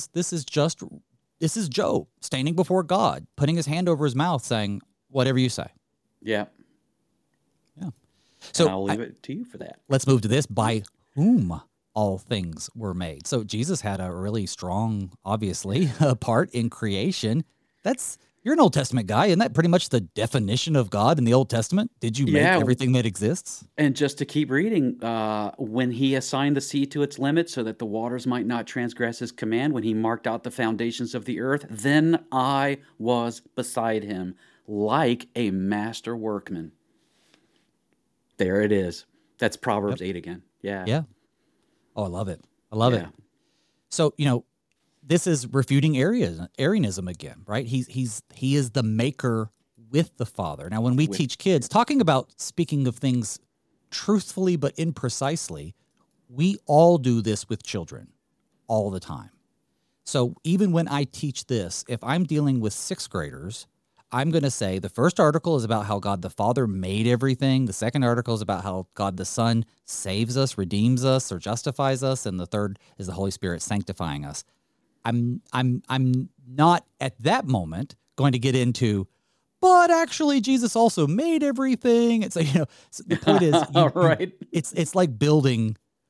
Job standing before God, putting his hand over his mouth, saying, whatever you say. Yeah. Yeah. So and I'll leave it to you for that. Let's move to this. By whom all things were made. So Jesus had a really strong, obviously, part in creation. You're an Old Testament guy. Isn't that pretty much the definition of God in the Old Testament? Did you make everything that exists? And just to keep reading, when he assigned the sea to its limits so that the waters might not transgress his command, when he marked out the foundations of the earth, then I was beside him like a master workman. There it is. That's Proverbs 8 again. Yeah. Yeah. Oh, I love it. I love it. So, this is refuting Arianism again, right? He is the maker with the Father. Now, when we teach kids, talking about speaking of things truthfully but imprecisely, we all do this with children all the time. So even when I teach this, if I'm dealing with sixth graders, I'm going to say the first article is about how God the Father made everything. The second article is about how God the Son saves us, redeems us, or justifies us. And the third is the Holy Spirit sanctifying us. I'm not at that moment going to get into, but actually Jesus also made everything. It's like, so the point is, right. It's like building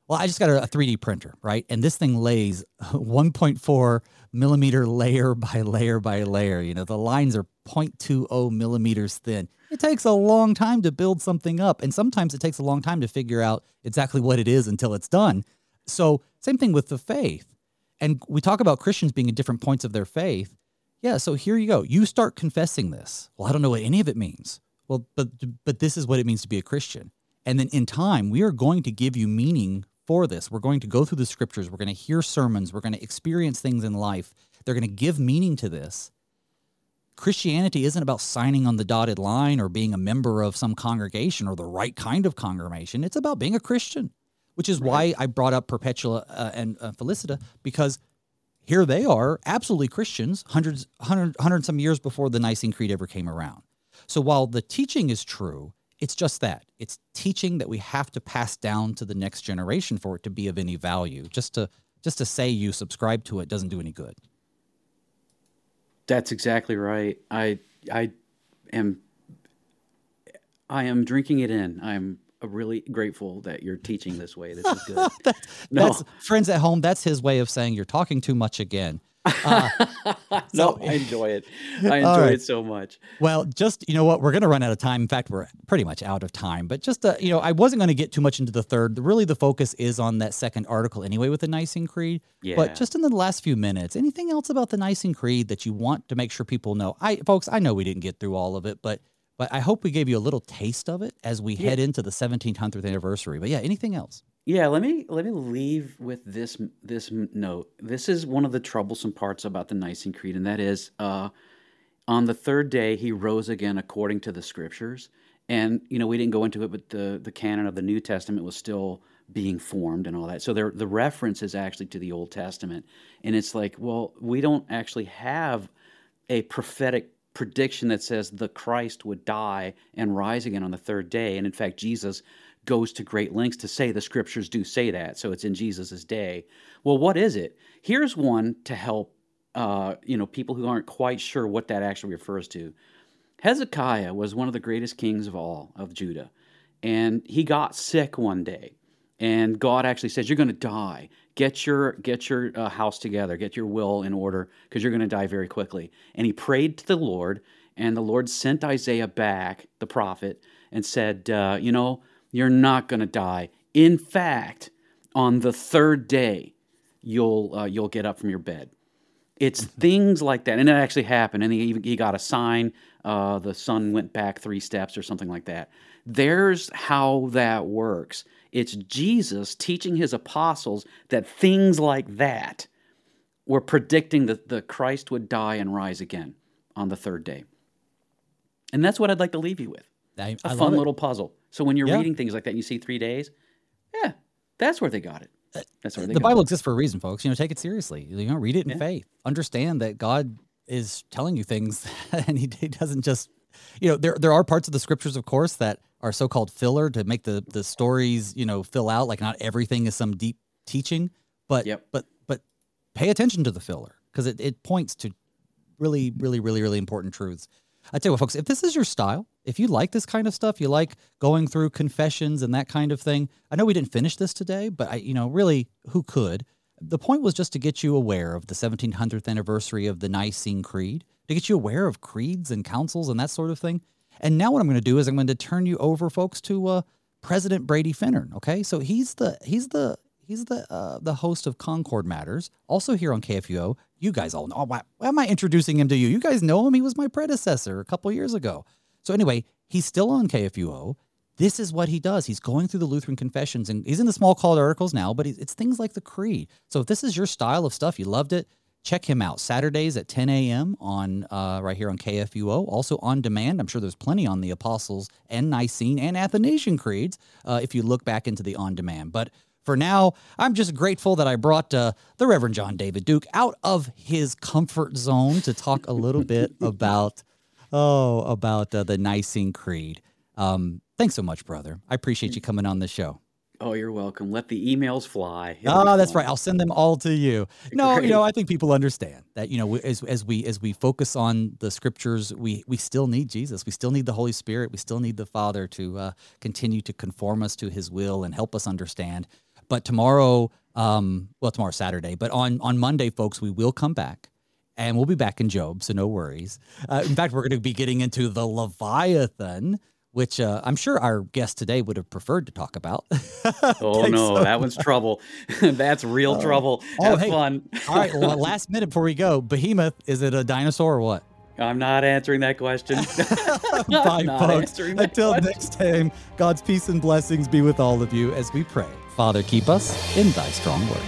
Well, I just got a 3D printer, right? And this thing lays 1.4 millimeter layer by layer by layer. You know, the lines are 0.20 millimeters thin. It takes a long time to build something up. And sometimes it takes a long time to figure out exactly what it is until it's done. So same thing with the faith. And we talk about Christians being at different points of their faith. Yeah, so here you go. You start confessing this. Well, I don't know what any of it means. Well, but this is what it means to be a Christian. And then in time, we are going to give you meaning for this. We're going to go through the scriptures. We're going to hear sermons. We're going to experience things in life. They're going to give meaning to this. Christianity isn't about signing on the dotted line or being a member of some congregation or the right kind of congregation. It's about being a Christian, which is why I brought up Perpetua and Felicita, because here they are, absolutely Christians, hundred some years before the Nicene Creed ever came around. So while the teaching is true, it's just that. It's teaching that we have to pass down to the next generation for it to be of any value. Just to say you subscribe to it doesn't do any good. That's exactly right. I am drinking it in. I'm really grateful that you're teaching this way. This is good. That's friends at home. That's his way of saying you're talking too much again. No, I enjoy it. I enjoy it so much. Well, just, you know what, we're going to run out of time. In fact, we're pretty much out of time, but just, I wasn't going to get too much into the third. Really, the focus is on that second article anyway with the Nicene Creed. Yeah. But just in the last few minutes, anything else about the Nicene Creed that you want to make sure people know? Folks, I know we didn't get through all of it, but I hope we gave you a little taste of it as we head into the 1700th anniversary. But yeah, anything else? Yeah, let me leave with this note. This is one of the troublesome parts about the Nicene Creed, and that is, on the third day he rose again according to the Scriptures. And we didn't go into it, but the canon of the New Testament was still being formed and all that. So the reference is actually to the Old Testament, and it's like, well, we don't actually have a prophetic prediction that says the Christ would die and rise again on the third day. And in fact, Jesus goes to great lengths to say the scriptures do say that, so it's in Jesus's day. Well, what is it? Here's one to help people who aren't quite sure what that actually refers to. Hezekiah was one of the greatest kings of all of Judah, and he got sick one day, and God actually says, "You're going to die. Get your house together, get your will in order, because you're going to die very quickly." And he prayed to the Lord, and the Lord sent Isaiah back, the prophet, and said, "You're not going to die. In fact, on the third day, you'll get up from your bed." It's things like that, and it actually happened. And he got a sign. The sun went back 3 steps or something like that. There's how that works. It's Jesus teaching his apostles that things like that were predicting that the Christ would die and rise again on the third day. And that's what I'd like to leave you with. I A love fun it. little puzzle. So when you're reading things like that and you see 3 days, yeah, that's where they got it. That's where they The got Bible it. exists for a reason, folks. Take it seriously. Read it in faith. Understand that God is telling you things, and he doesn't just, there are parts of the scriptures, of course, that are so-called filler to make the stories, fill out. Like not everything is some deep teaching, but but pay attention to the filler, because it points to really, really, really, really important truths. I tell you what, folks, if this is your style, if you like this kind of stuff, you like going through confessions and that kind of thing. I know we didn't finish this today, but really, who could? The point was just to get you aware of the 1700th anniversary of the Nicene Creed, to get you aware of creeds and councils and that sort of thing. And now what I'm going to do is I'm going to turn you over, folks, to President Brady Finnern. Okay, so he's the host of Concord Matters, also here on KFUO. You guys all know. Why am I introducing him to you? You guys know him. He was my predecessor a couple years ago. So anyway, he's still on KFUO. This is what he does. He's going through the Lutheran confessions, and he's in the small called articles now, but it's things like the Creed. So if this is your style of stuff, you loved it, check him out. Saturdays at 10 a.m. on right here on KFUO. Also on demand. I'm sure there's plenty on the Apostles and Nicene and Athanasian Creeds if you look back into the on demand. But for now, I'm just grateful that I brought the Reverend John David Duke out of his comfort zone to talk a little bit about the Nicene Creed. Thanks so much, brother. I appreciate you coming on the show. Oh, you're welcome. Let the emails fly. That's right. I'll send them all to you. No, Great. I think people understand that, as we focus on the scriptures, we still need Jesus. We still need the Holy Spirit. We still need the Father to continue to conform us to his will and help us understand. But tomorrow, tomorrow's Saturday, but on Monday, folks, we will come back. And we'll be back in Job, so no worries. In fact, we're going to be getting into the Leviathan, which I'm sure our guest today would have preferred to talk about. Oh, no, that one's trouble. That's real trouble. Have fun. All right, well, last minute before we go, Behemoth, is it a dinosaur or what? I'm not answering that question. Bye, folks. Until next time, God's peace and blessings be with all of you as we pray. Father, keep us in thy strong word.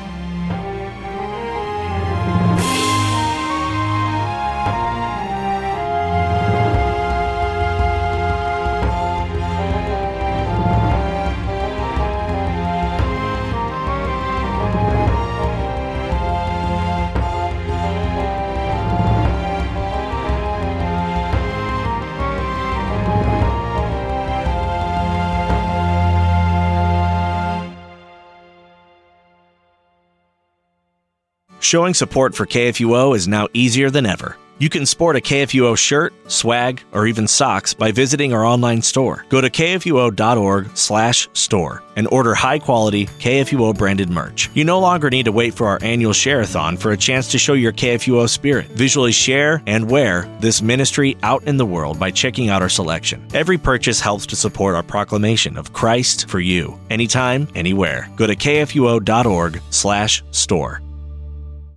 Showing support for KFUO is now easier than ever. You can sport a KFUO shirt, swag, or even socks by visiting our online store. Go to kfuo.org/store and order high-quality KFUO-branded merch. You no longer need to wait for our annual share-a-thon for a chance to show your KFUO spirit. Visually share and wear this ministry out in the world by checking out our selection. Every purchase helps to support our proclamation of Christ for you, anytime, anywhere. Go to kfuo.org/store.